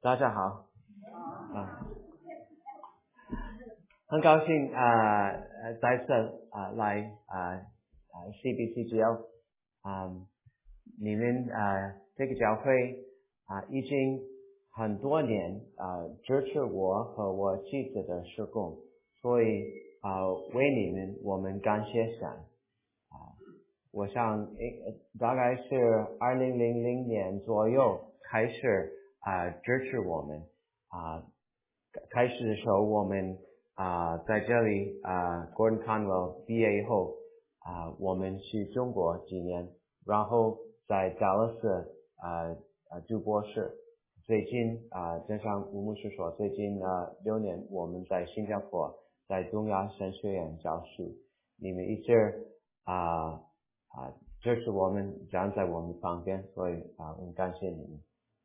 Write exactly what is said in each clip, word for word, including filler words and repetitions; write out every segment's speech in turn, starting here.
大家好，啊，很高兴啊，呃，再次啊来啊啊 C B C 教啊，你们啊这个教会啊已经很多年啊支持我和我妻子的事工，所以啊为你们我们感谢神啊，我想诶大概是二零零零年左右开始啊支持我们啊。开始的时候，我们啊、呃、在这里啊、呃、Gordon Conwell 毕业以后啊、呃，我们去中国几年，然后在达拉斯啊啊读博士。最近啊、呃，就像吴牧师说，最近呃六年我们在新加坡，在东亚神学院教书。你们一直啊啊支持我们，站在我们旁边，所以啊，我们感谢你们。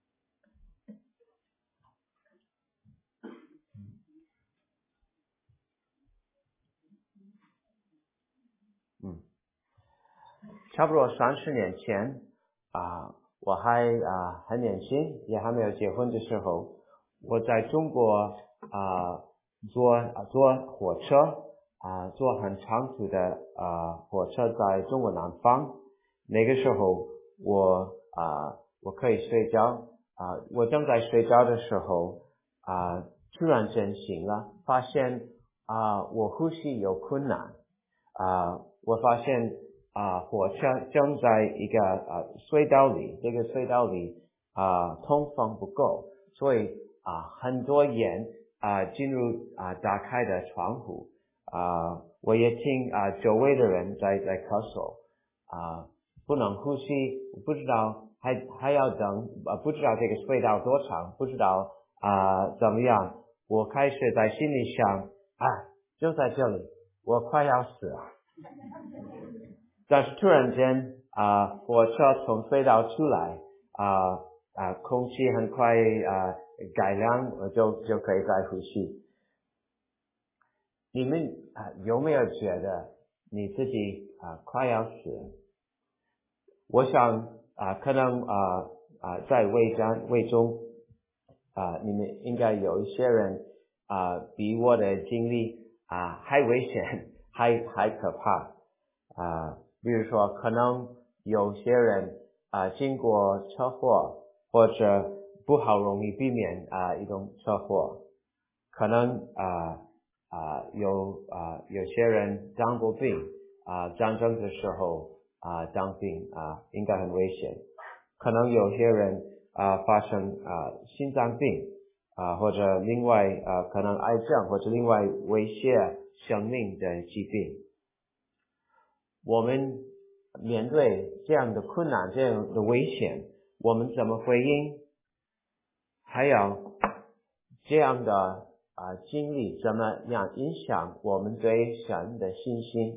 嗯。差不多三十年前啊，我还啊很年轻，也还没有结婚的时候，我在中国啊坐啊坐火车啊坐很长途的啊火车在中国南方。那个时候我啊我可以睡觉啊，我正在睡觉的时候啊突然间醒了，发现啊我呼吸有困难啊，我发现。啊，火车正在一个啊隧道里，这个隧道里啊通风不够，所以啊很多烟啊进入啊打开的窗户啊，我也听啊周围的人在在咳嗽啊，不能呼吸，不知道还还要等啊，不知道这个隧道多长，不知道啊怎么样，我开始在心里想啊，就在这里，我快要死了。但是突然间啊、呃，火车从隧道出来啊啊、呃，空气很快啊、呃、改良，我就就可以再呼吸。你们啊、呃、有没有觉得你自己啊、呃、快要死了？我想啊、呃、可能啊啊、呃、在胃中胃中啊、呃、你们应该有一些人啊、呃、比我的经历啊、呃、还危险，还还可怕啊。呃比如说，可能有些人啊、呃、经过车祸，或者不好容易避免啊、呃、一种车祸，可能啊啊、呃呃、有啊、呃、有些人当过兵啊、呃、战争的时候啊、呃、当兵啊、呃、应该很危险，可能有些人啊、呃、发生啊、呃、心脏病啊、呃、或者另外啊、呃、可能癌症或者另外威胁生命的疾病。我们面对这样的困难，这样的危险，我们怎么回应？还有这样的啊、呃、经历怎么样影响我们对神的信心？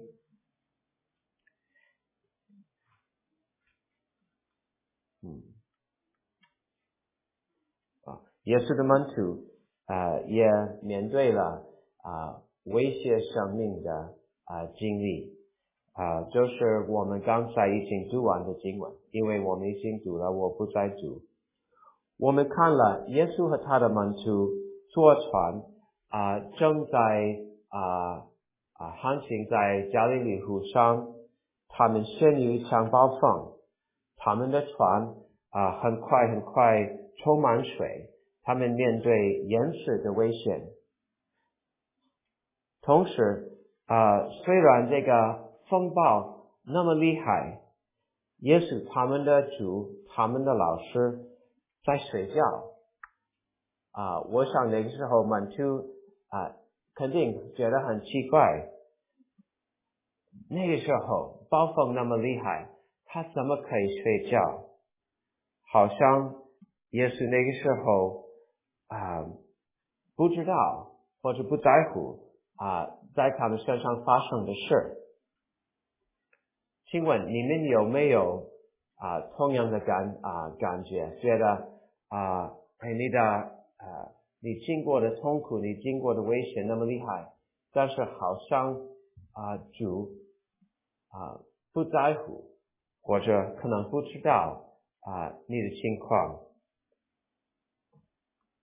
嗯，啊，耶稣的门徒啊、呃、也面对了啊、呃、威胁生命的啊、呃、经历。啊，就是我们刚才已经读完的经文，因为我们已经读了，我不再读。我们看了耶稣和他的门徒坐船啊、呃，正在啊啊航行在加利利湖上，他们陷入一场暴风，他们的船啊、呃、很快很快充满水，他们面对淹死的危险。同时啊、呃，虽然这个风暴那么厉害，也是他们的主，他们的老师在睡觉啊、呃。我想那个时候门徒啊肯定觉得很奇怪，那个时候暴风那么厉害，他怎么可以睡觉？好像也是那个时候啊、呃、不知道或者不在乎啊、呃、在他们身上发生的事。请问你们有没有啊、呃、同样的感啊、呃、感觉，觉得啊、呃、哎你的呃你经过的痛苦，你经过的危险那么厉害，但是好像啊、呃、主啊、呃、不在乎，或者可能不知道啊、呃、你的情况。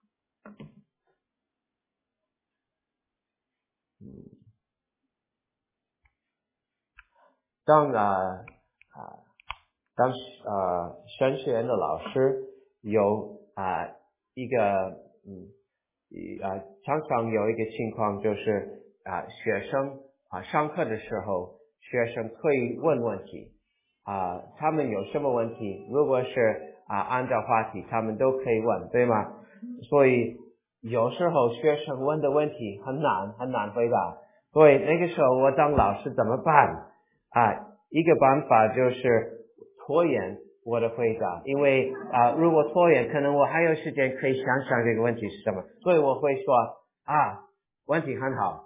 当啊啊当呃神学院的老师有啊一个嗯啊常常有一个情况就是啊学生啊上课的时候学生可以问问题啊他们有什么问题如果是啊按照话题他们都可以问对吗？所以有时候学生问的问题很难很难回答，所以那个时候我当老师怎么办啊？一个办法就是拖延我的回答，因为啊如果拖延可能我还有时间可以想想这个问题是什么，所以我会说啊问题很好，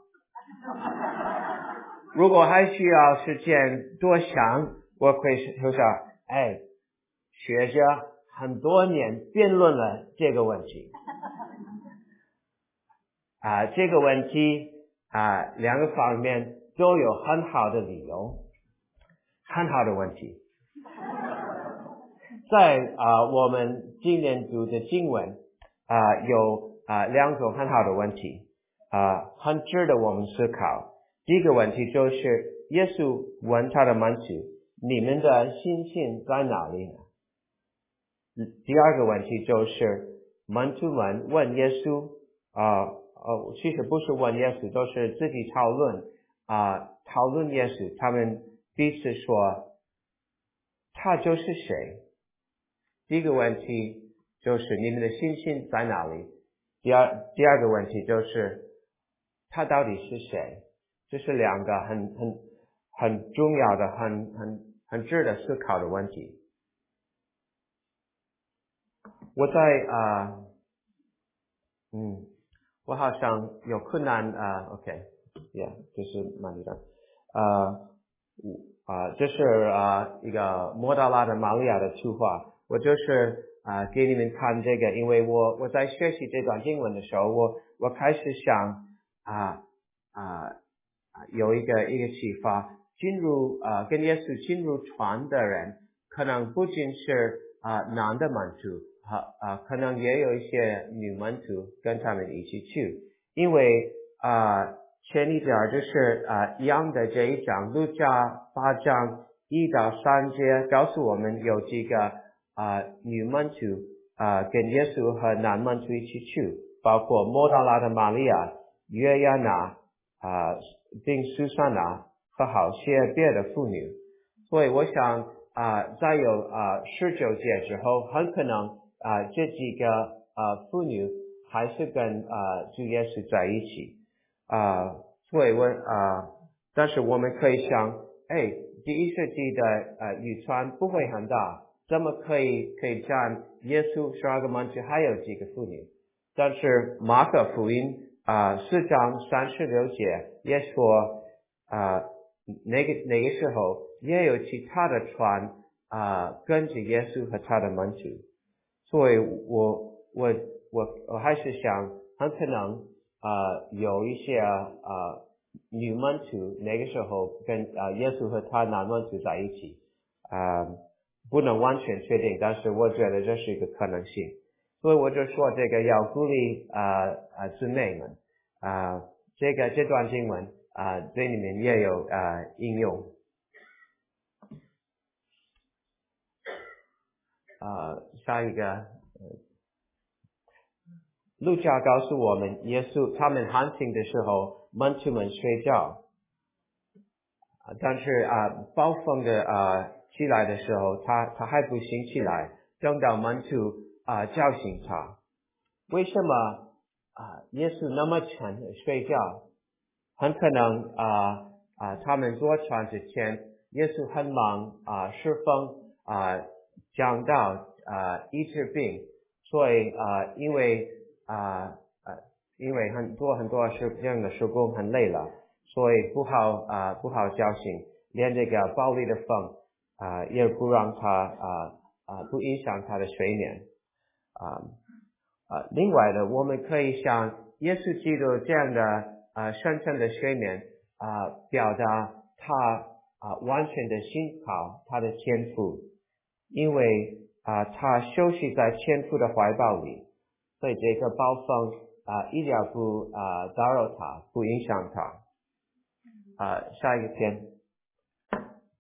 如果还需要时间多想我会说哎学者很多年辩论了这个问题啊，这个问题啊，两个方面都有很好的理由，很好的问题。在啊，我们今年读的经文啊，有啊两种很好的问题啊，很值得我们思考。第一个问题就是，耶稣问他的门徒：“你们的信心在哪里呢？”第二个问题就是，门徒们问耶稣啊。呃，其实不是问耶稣，都是自己讨论啊、呃，讨论耶稣。他们彼此说，他就是谁？第一个问题就是你们的信心在哪里？第二第二个问题就是他到底是谁？这是两个很很很重要的、很很很值得思考的问题。我在啊、呃，嗯。我好像有困难啊、uh, ，OK，yeah， 这是哪里的？呃，啊、呃，这是啊、呃、一个莫大拉的玛利亚的图画。我就是啊、呃、给你们看这个，因为我我在学习这段经文的时候，我我开始想啊啊啊有一个一个启发，进入啊、呃、跟耶稣进入船的人，可能不仅是啊、呃、男的门徒。好啊，可能也有一些女门徒跟他们一起去，因为啊前一点就是啊一样的这一章，路加八章一到三节告诉我们有几个啊女门徒啊跟耶稣和男门徒一起去，包括莫大拉的玛利亚、约亚娜啊并苏珊娜和好些别的妇女，所以我想啊在有啊十九节之后，很可能。啊、呃，这几个啊妇女还是跟啊主耶稣在一起啊、呃，所以我啊、呃，但是我们可以想，哎，第一世纪的呃渔船不会很大，怎么可以可以占耶稣十二个门徒还有几个妇女？但是马可福音啊四章三十六节也说啊、呃、那个那个时候也有其他的船啊、呃、跟着耶稣和他的门徒。所以我我我我还是想，很可能啊、呃、有一些啊、呃、女门徒那个时候跟啊、呃、耶稣和他男门徒在一起啊、呃，不能完全确定，但是我觉得这是一个可能性。所以我就说这个要鼓励啊啊姊妹们啊、呃，这个这段经文啊、呃、这里面也有啊、呃、应用啊、呃、下一个。路加告诉我们，耶稣他们航行的时候，门徒们睡觉，但是啊，暴风的啊起来的时候，他他还不醒起来，等到门徒啊叫醒他。为什么啊耶稣那么沉睡觉？很可能啊啊他们坐船之前，耶稣很忙啊侍奉啊讲道啊医治病，所以啊因为啊呃因为很多很多是这样的施工很累了，所以不好啊不好叫醒，连这个暴力的风啊也不让他啊啊不影响他的睡眠啊啊另外的我们可以像耶稣基督这样的啊深沉的睡眠啊表达他啊完全的信靠他的天赋，因为啊他休息在天父的怀抱里，所以这个暴风啊一点不啊打扰他，不影响他啊下一个篇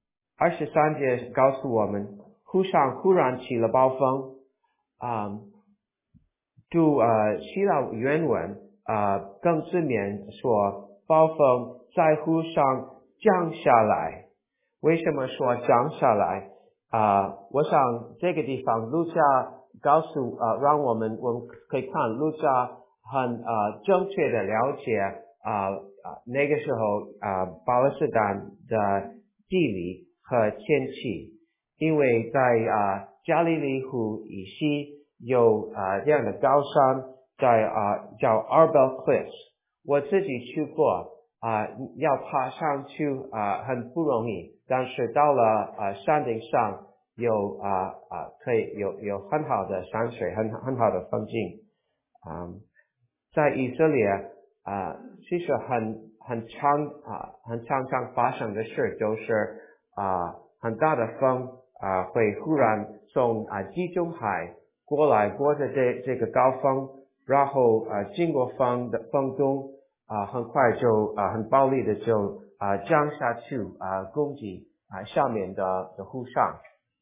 二十三节告诉我们，湖上忽然起了暴风。啊，读呃希腊原文啊更正面说，暴风在湖上降下来。为什么说降下来？啊，我想这个地方路加告诉啊，让我们我们可以看路加很啊正确的了解啊啊那个时候啊巴勒斯坦的地理和天气，因为在啊加利利湖以西有啊这样的高山，在啊叫 Arbel Cliffs， 我自己去过啊，要爬上去啊很不容易。但是到了啊山顶上有啊啊可以有有很好的山水，很很好的风景。啊，在以色列啊，其实很很常啊很常常发生的事，就是啊很大的风啊会忽然从啊地中海过来，过着这这个高峰，然后啊经过风的风中啊很快就啊很暴力的就啊降下去啊攻击啊下面的的湖上。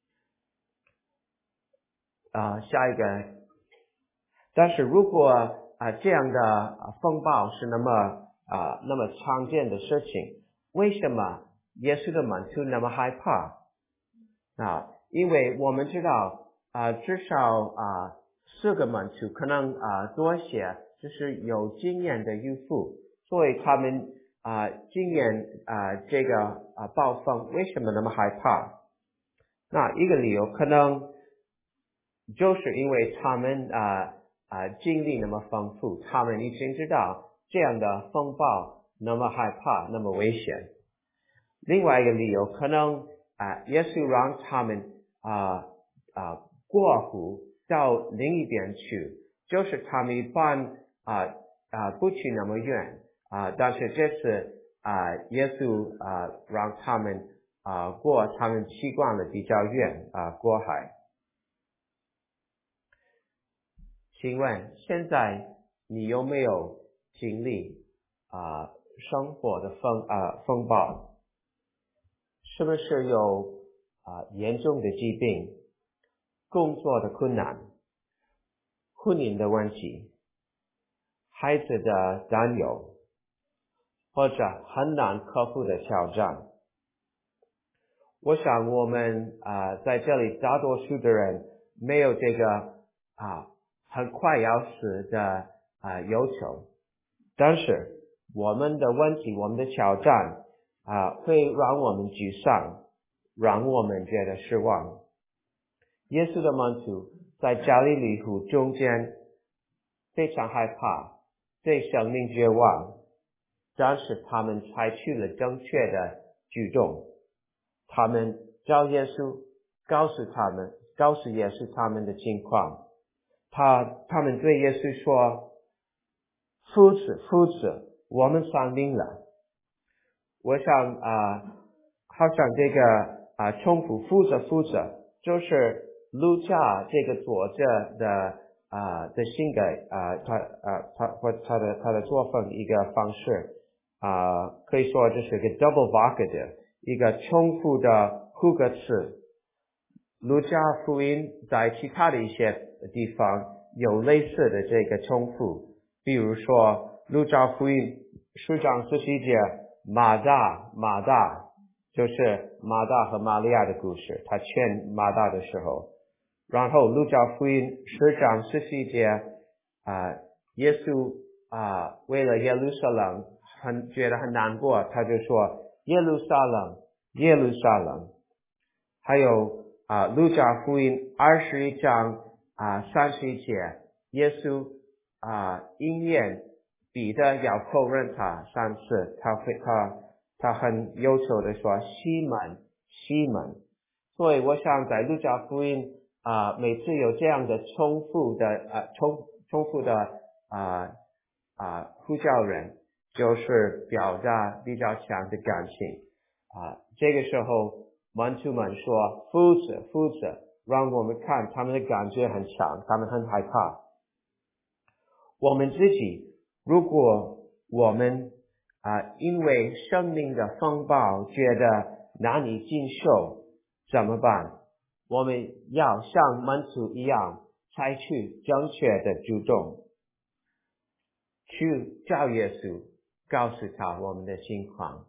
啊下一个，但是如果啊这样的风暴是那么啊那么常见的事情，为什么耶稣的门徒那么害怕？啊，因为我们知道啊至少啊四个门徒，可能啊多些，就是有经验的渔夫，所以他们啊经验啊这个啊暴风，为什么那么害怕？那一个理由可能就是因为他们啊啊经历那么丰富，他们已经知道这样的风暴那么害怕，那么危险。另外一个理由，可能啊耶稣让他们啊啊过湖到另一边去，就是他们一般啊啊不去那么远啊，但是这次啊耶稣啊让他们啊过他们习惯了比较远啊过海。请问现在你有没有经历啊生活的风啊风暴？是不是有啊严重的疾病、工作的困难、婚姻的问题、孩子的担忧，或者很难克服的挑战？我想我们啊在这里大多数的人没有这个啊很快要死的啊要求，但是我们的问题，我们的挑战啊会让我们沮丧，让我们觉得失望。耶稣的门徒在加利利湖中间非常害怕，对生命绝望，但是他们采取了正确的举动。他们找耶稣，告诉他们，告诉耶稣他们的情况。他他们对耶稣说：“夫子，夫子，我们丧命了。”我想啊、呃，好像这个啊、呃、重复夫子夫子，就是路加这个作者的啊、呃、的性格啊、呃，他啊他或他的他的作风一个方式啊、呃，可以说这是一个 double vocative， 一个重复的复合词。路加福音在其他的一些地方有类似的这个重复，比如说路加福音十章十七节，马大马大就是马大和玛利亚的故事，他劝马大的时候。然后路加福音十章十七节啊，耶稣啊为了耶路撒冷很觉得很难过，他就说耶路撒冷耶路撒冷。还有啊路加福音二十一章啊三十一节，耶稣啊应验彼得要否认他三次，他会他他很忧愁的说西门西门。所以我想在路加福音啊每次有这样的重复的啊重重复的啊啊呼叫人，就是表达比较强的感情啊。这个时候门徒们说夫子夫子，让我们看他们的感觉很强，他们很害怕。我们自己如果我们啊因为生命的风暴觉得难以接受，怎么办？我们要像门徒一样采取正确的主动，去找耶稣，告诉他我们的情况。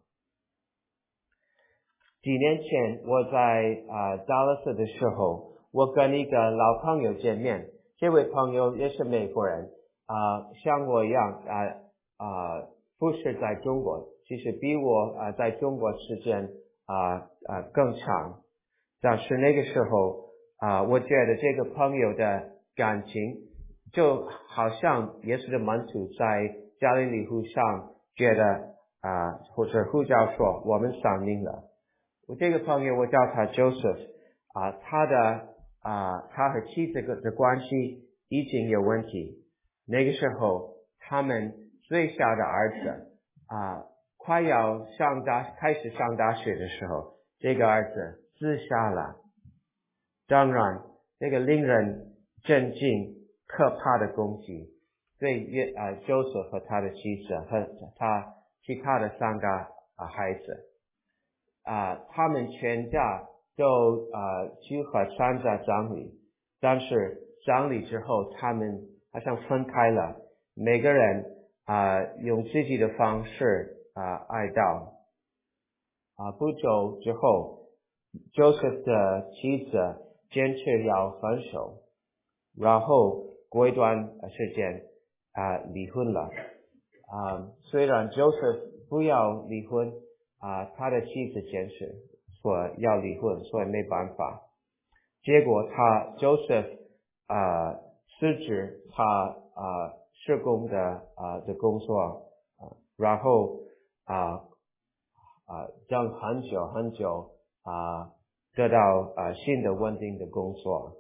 几年前我在啊达拉斯的时候，我跟一个老朋友见面，这位朋友也是美国人啊、呃，像我一样啊啊、呃，不是在中国，其实比我啊、呃、在中国时间啊啊、呃呃、更长。但是那个时候啊、呃，我觉得这个朋友的感情就好像耶稣的门徒在加利利湖上觉得啊、呃，或者呼叫说我们丧命了。我这个朋友我叫他 Joseph 啊、呃，他的啊、呃，他和妻子的关系已经有问题。那个时候他们最小的儿子啊、呃，快要上大开始上大学的时候，这个儿子自杀了。当然这个令人震惊可怕的攻击对约啊 Joseph 和他的妻子和他其他的三个啊孩子啊，他们全家都啊去和参加葬礼，但是葬礼之后他们好像分开了，每个人啊用自己的方式啊哀悼啊。不久之后 Joseph 的妻子坚持要分手，然后过一段时间啊离婚了啊。虽然 Joseph 不要离婚啊，他的妻子坚持说要离婚，所以没办法。结果他 Joseph 啊辞职他啊施工的啊的工作啊，然后啊啊等很久很久啊得到啊新的稳定的工作。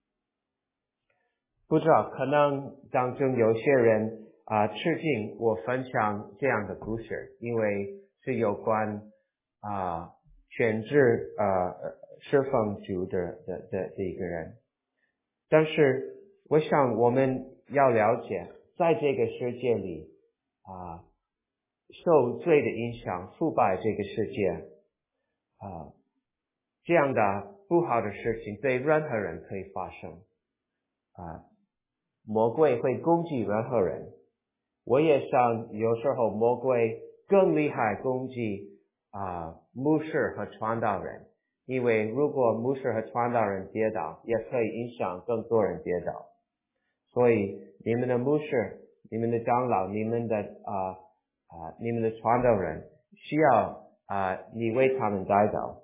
不知道可能当中有些人啊吃惊我分享这样的故事，因为是有关啊全职啊侍奉主的的的的一个人。但是我想我们要了解，在这个世界里啊受罪的影响腐败这个世界啊这样的不好的事情对任何人可以发生啊。魔鬼会攻击任何人，我也想有时候魔鬼更厉害攻击啊牧师和传道人，因为如果牧师和传道人跌倒，也可以影响更多人跌倒。所以你们的牧师、你们的长老、你们的啊啊你们的传道人需要啊你为他们代祷。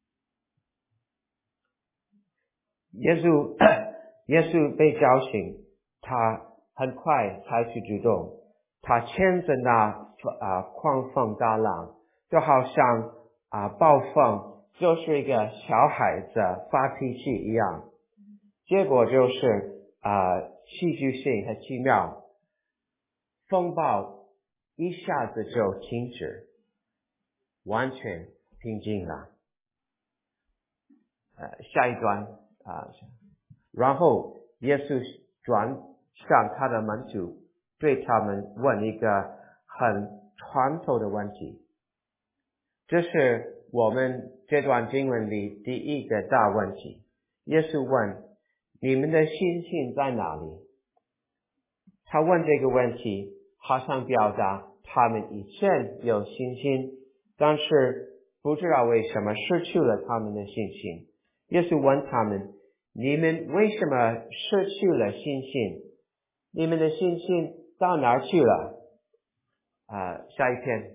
耶稣耶稣被叫醒，他很快采取主动，他牵着那啊狂风大浪，就好像啊暴风就是一个小孩子发脾气一样，结果就是啊戏剧性和奇妙，风暴一下子就停止，完全平静了。呃，下一段啊，然后耶稣转向他的门徒，对他们问一个很传统的问题，这是我们这段经文里第一个大问题。耶稣问：你们的信心在哪里？他问这个问题好像表达他们以前有信心，但是不知道为什么失去了他们的信心。耶稣问他们：你们为什么失去了信心？你们的信心到哪儿去了？啊、呃，下一篇，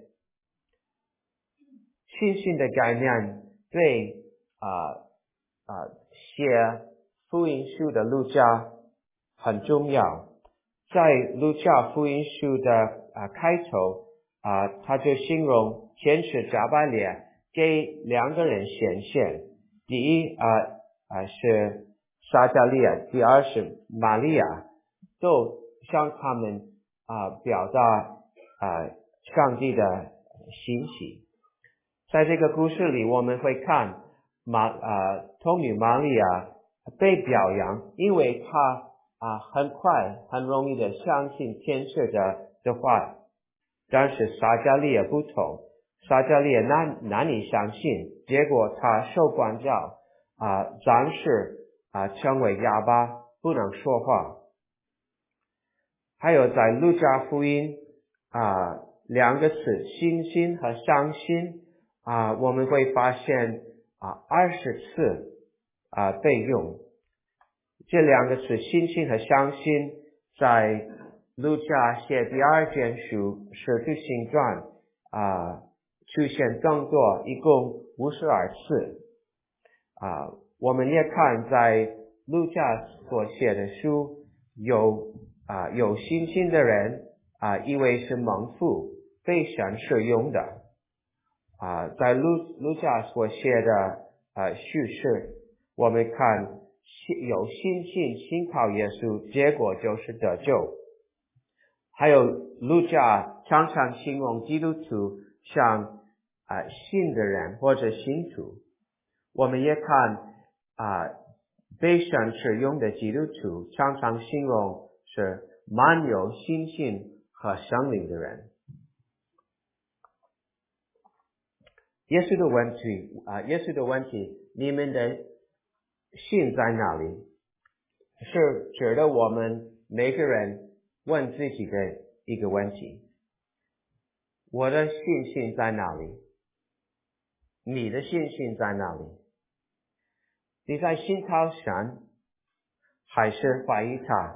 信心的概念对啊啊、呃呃、写福音书的路加很重要。在路加福音书的啊、呃、开头啊、呃，他就形容天使加百列给两个人显现。第一啊啊、呃呃、是撒加利亚，第二是玛利亚，都向他们啊、呃、表达啊、呃、上帝的信息。在这个故事里，我们会看玛啊童女玛利亚被表扬，因为她啊很快很容易的相信天使的的话。但是撒加利亚不同， 撒迦利亚难难以相信，结果他受管教啊，暂时啊成为哑巴，不能说话。还有在路加福音啊两个词信心和相信啊，我们会发现啊二十次啊被用。这两个词信心和相信在路加写第二卷书使徒行传啊出现更多，一共五十二次啊。我们也看在路加所写的书有啊有信心的人啊，以为是蒙福被神使用的啊。在路路加所写的啊叙事，我们看有信心信靠耶稣，结果就是得救。还有路加常常形容基督徒像啊信的人或者信徒。我们也看啊被神使用的基督徒常常形容是满有信心和生灵的人。耶稣的问题啊，耶稣的问题，你们的信在哪里？是指的我们每个人问自己的一个问题。我的信心在哪里？你的信心在哪里？你在信靠神，还是怀疑他？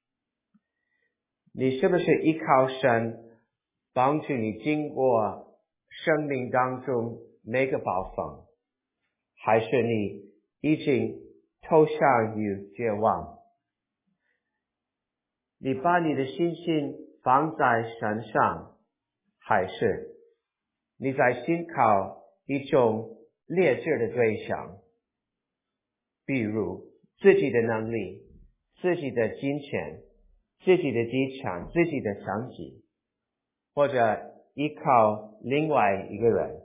你是不是依靠神帮助你经过生命当中每个暴风，还是你已经投向于绝望？你把你的信心放在神上，还是你在信靠一种劣质的对象，比如自己的能力、自己的金钱、自己的地产、自己的成绩，或者依靠另外一个人？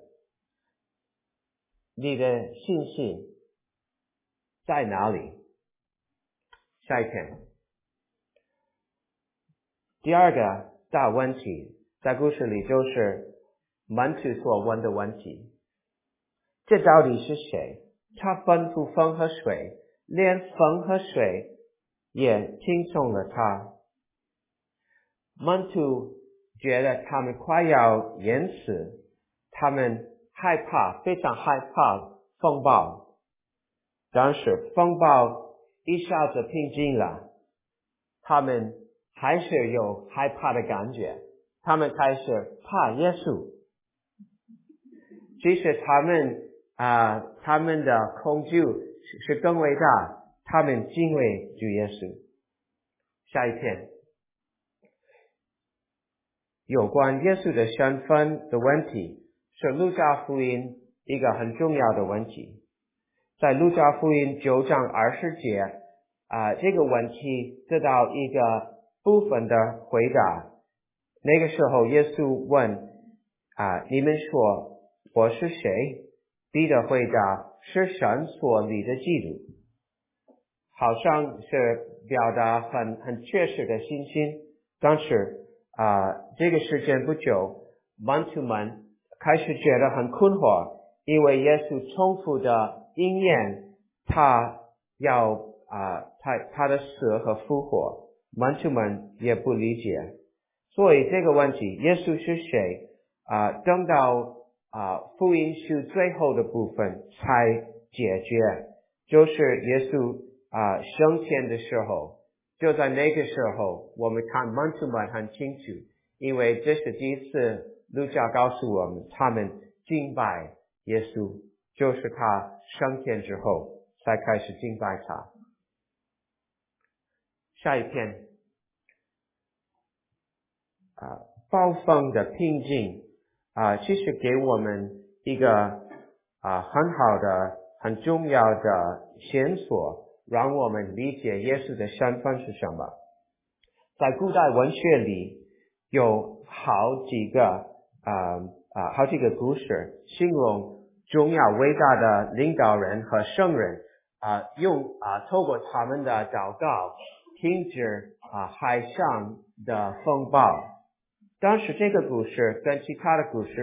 你的信心在哪里？下一篇。第二个大问题在故事里就是门徒所问的问题，这到底是谁？他吩咐风和水，连风和水也听从了他。门徒觉得他们快要淹死，他们害怕，非常害怕风暴，但是风暴一下子平静了，他们还是有害怕的感觉，他们开始怕耶稣。即使他们啊、呃，他们的恐惧是更伟大，他们敬畏主耶稣。下一篇，有关耶稣的身份的问题，是路加福音一个很重要的问题。在路加福音九章二十节啊、呃，这个问题得到一个部分的回答。那个时候耶稣问啊、呃，你们说我是谁？彼得回答，是神所立的基督。好像是表达很很确实的信心，但是啊、呃，这个时间不久，门徒们开始觉得很困惑，因为耶稣重复的应验他要啊、呃、他他的死和复活，门徒们也不理解。所以这个问题，耶稣是谁啊、呃？等到啊、呃、福音书最后的部分才解决，就是耶稣啊、呃、升天的时候，就在那个时候，我们看门徒们很清楚，因为这是第一次路加告诉我们，他们敬拜耶稣，就是他升天之后才开始敬拜他。下一篇。啊，暴风的平静啊，其实给我们一个啊很好的、很重要的线索，让我们理解耶稣的身份是什么。在古代文学里，有好几个啊啊好几个故事，形容重要伟大的领导人和圣人啊，用啊透过他们的祷告，停止啊海上的风暴。但是这个故事跟其他的故事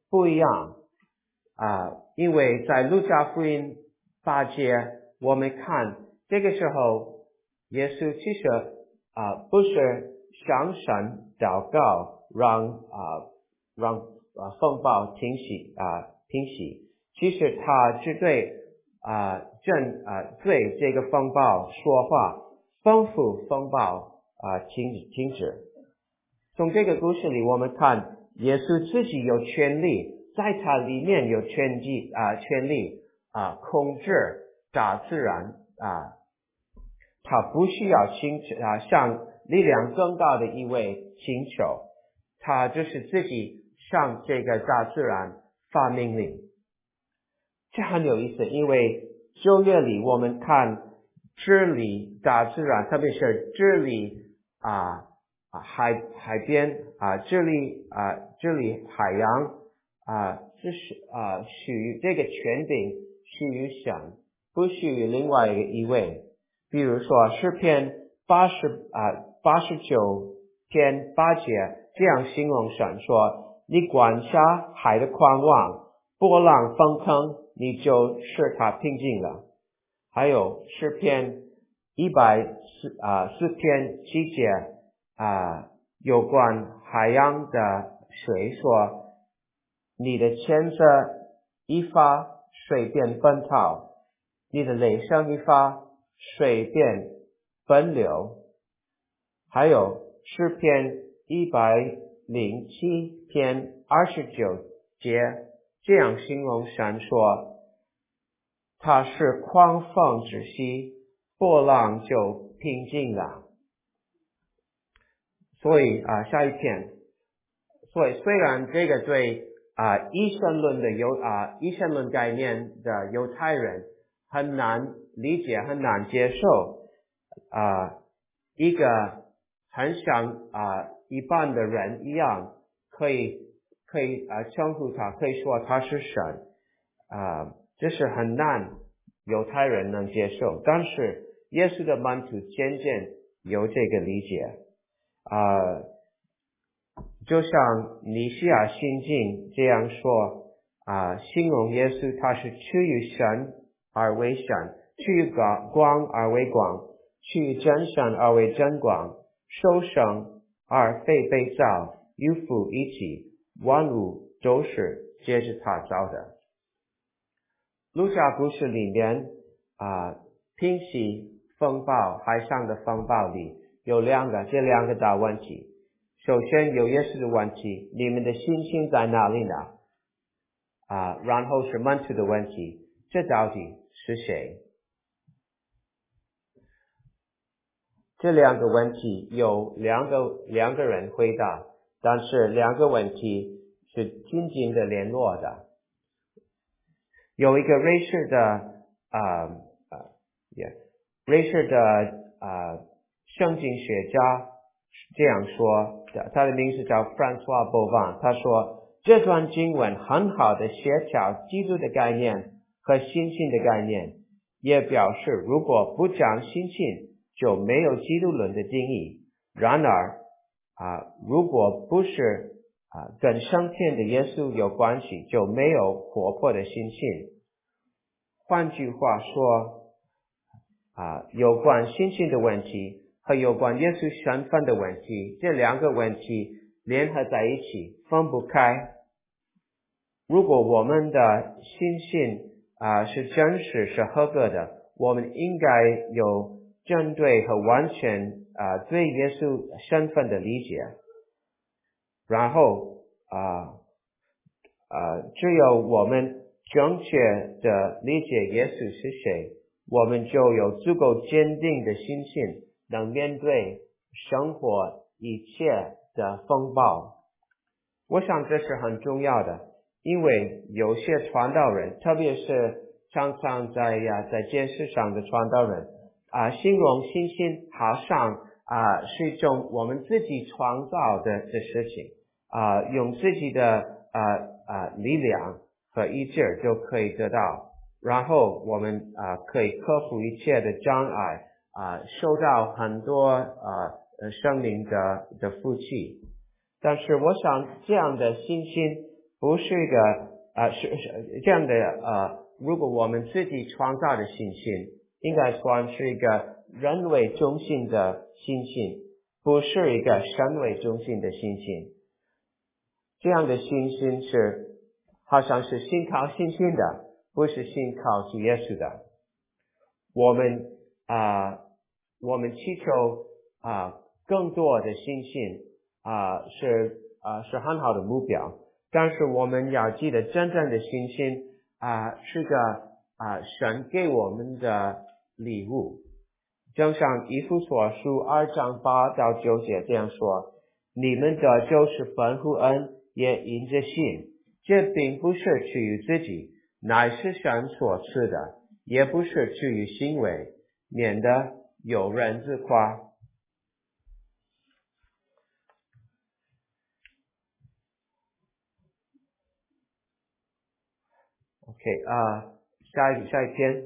不一样啊，因为在路加福音八节，我们看这个时候，耶稣其实啊不是向神祷告，让啊让啊风暴停息啊平息，其实他只对啊正啊对这个风暴说话，吩咐风暴啊停停止。从这个故事里，我们看耶稣自己有权利，在他里面有权利啊权利啊控制大自然啊，他不需要请啊向力量更高的一位请求，他就是自己向这个大自然发命令。这很有意思，因为旧约里我们看治理大自然，特别是治理啊啊海海边啊治理啊治理海洋啊，这是啊属于这个权柄属于神，不属于另外一个一位。比如说诗篇八十啊八十九篇八节这样形容神说：你管辖海的宽广，波浪翻腾，你就使它平静了。还有诗篇一百四啊四篇七节啊有关海洋的水说：你的牵着一发，水便奔逃；你的雷声一发，水便奔流。还有诗篇一百零七篇二十九节这样形容神说：它是狂风止息，波浪就平静了。所以啊，下一篇，所以虽然这个对啊一神论的犹啊一神论概念的犹太人很难理解，很难接受啊，一个很像啊一般的人一样，可以可以啊称呼他，可以说他是神啊，这是很难犹太人能接受。但是耶稣的门徒渐渐有这个理解啊，就像尼西亚心经这样说啊，形容耶稣他是出于神而为神，出于光而为光，出于真神而为真光，受生而非被造，与父一起，万物都是借着他造的。路加故事里面啊，平息风暴，海上的风暴里有两个，这两个大问题。首先有耶稣的问题，你们的信心在哪里呢？啊，然后是门徒的问题，这到底是谁？这两个问题有两个两个人回答，但是两个问题是紧紧的联络的。有一个瑞士的啊啊，也瑞士的啊圣经学家这样说，他的名字叫 François Bovan， 他说这段经文很好的协调基督的概念和信心的概念，也表示如果不讲信心就没有基督论的定义。然而啊，如果不是啊跟升天的耶稣有关系，就没有活泼的信心。换句话说啊，有关信心的问题和有关耶稣身份的问题，这两个问题联合在一起，分不开。如果我们的信心啊是真实是合格的，我们应该有针对和完全啊对耶稣身份的理解，然后啊啊只有我们正确的理解耶稣是谁，我们就有足够坚定的信心，能面对生活一切的风暴。我想这是很重要的，因为有些传道人，特别是常常在呀在电视上的传道人啊，形容信心好像啊是一种我们自己创造的的事情啊，用自己的啊啊力量和意志就可以得到，然后我们啊可以克服一切的障碍啊，受到很多啊生命的的福气。但是我想这样的信心不是一个呃是是这样的呃，如果我们自己创造的信心，应该算是一个人为中心的信心，不是一个神为中心的信心。这样的信心是好像是信靠信心的，不是信靠主耶稣的。我们啊、呃，我们祈求啊、呃、更多的信心啊、呃、是啊、呃、是很好的目标，但是我们要记得真正的信心啊、呃、是个啊、呃、神给我们的礼物。正像以弗所书二章八到九节这样说，你们的就是本乎恩，也因着信，这并不是出于自己，乃是神所赐的，也不是出于行为，免得有人自夸。OK 啊、uh, 下一下一篇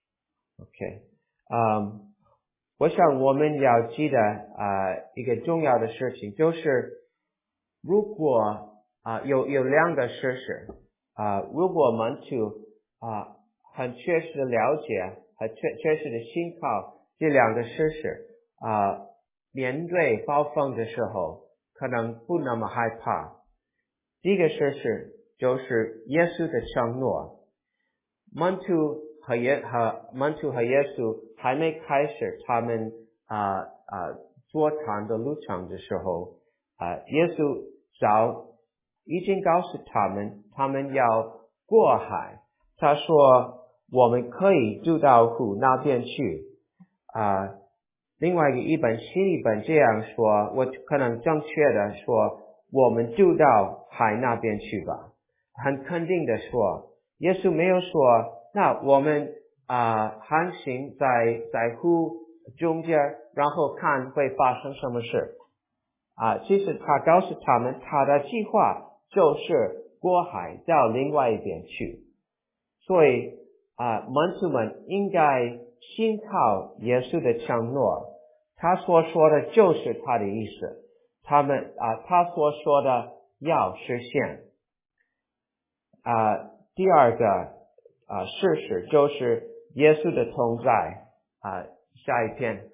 OK 嗯、um, 我想我们要记得啊、呃、一个重要的事情，就是如果啊、呃、有有两个事实啊、呃，如果我们就啊、呃、很确实的了解和确确实的信靠这两个事实啊、呃，面对暴风的时候可能不那么害怕。第一个事实就是耶稣的承诺，门徒和耶和门徒和耶稣还没开始他们啊啊作战的路程的时候啊，耶稣早已经告诉他们，他们要过海。他说我们可以渡到湖那边去啊。另外一个一本新一本这样说，我可能正确的说，我们渡到海那边去吧。很肯定的说，耶稣没有说，那我们啊、呃、航行在在湖中间，然后看会发生什么事啊。其实他告诉他们，他的计划就是过海到另外一边去。所以啊，门徒们应该信靠耶稣的承诺，他所说的就是他的意思，他们啊，他所说的要实现。啊，第二个啊事实就是耶稣的同在啊，下一篇，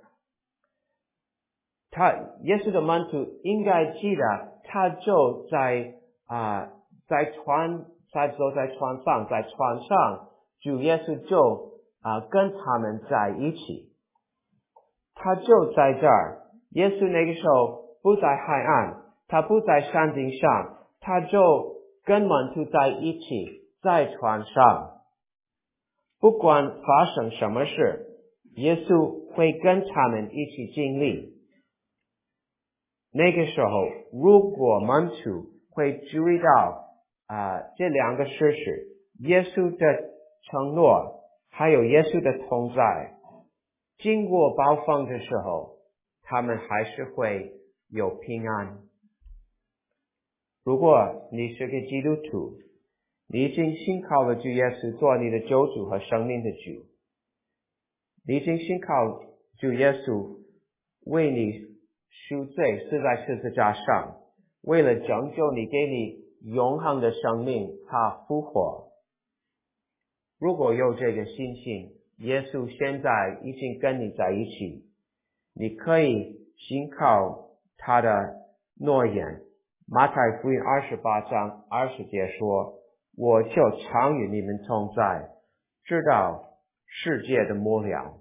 他耶稣的门徒应该记得，他就在啊在船，他就在船上，在船上，主耶稣就啊跟他们在一起，他就在这儿。耶稣那个时候不在海岸，他不在山顶上，他就跟门徒在一起，在船上。不管发生什么事，耶稣会跟他们一起经历。那个时候，如果门徒会注意到啊、呃、这两个事实，耶稣的承诺，还有耶稣的同在，经过暴风的时候，他们还是会有平安。如果你是个基督徒，你已经信靠了主耶稣做你的救主和生命的主，你已经信靠主耶稣为你赎罪，死在十字架上，为了拯救你，给你永恒的生命，他复活。如果有这个信心，耶稣现在已经跟你在一起，你可以信靠他的诺言。马太福音二十八章二十节说，我就常与你们同在，直到世界的末了。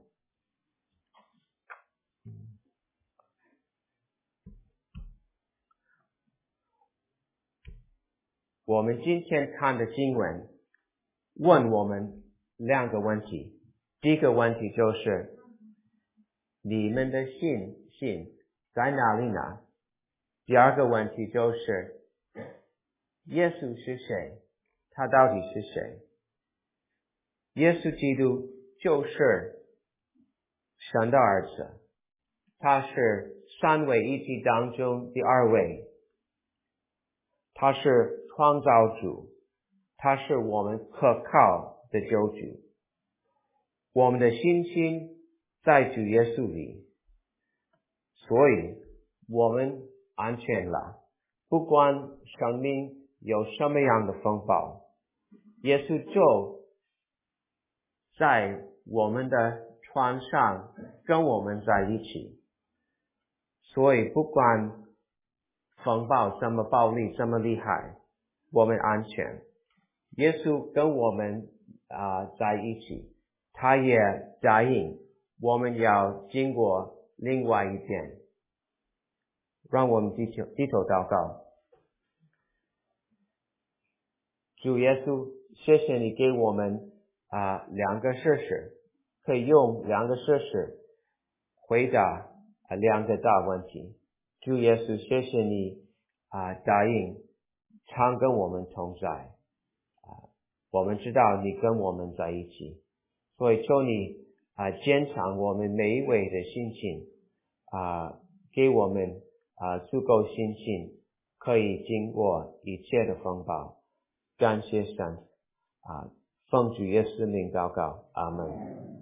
我们今天看的经文问我们两个问题。第一个问题就是你们的信心在哪里呢？第二个问题就是耶稣是谁？他到底是谁？耶稣基督就是神的儿子，他是三位一体当中第二位，他是创造主，他是我们可靠的救主。我们的信心在主耶稣里，所以我们安全了。不管生命有什么样的风暴，耶稣就在我们的船上跟我们在一起。所以不管风暴这么暴力这么厉害，我们安全。耶稣跟我们啊、呃、在一起，他也答应我们要经过另外一边。让我们低头低头祷告。主耶稣，谢谢你给我们啊、呃、两个事实，可以用两个事实回答啊、呃、两个大问题。主耶稣，谢谢你啊、呃、答应常跟我们同在啊、呃，我们知道你跟我们在一起，所以求你啊、呃、坚强我们每一位的心情啊、呃，给我们啊、呃、足够信心，可以经过一切的风暴。感谢神啊，奉主耶稣名祷告，阿门。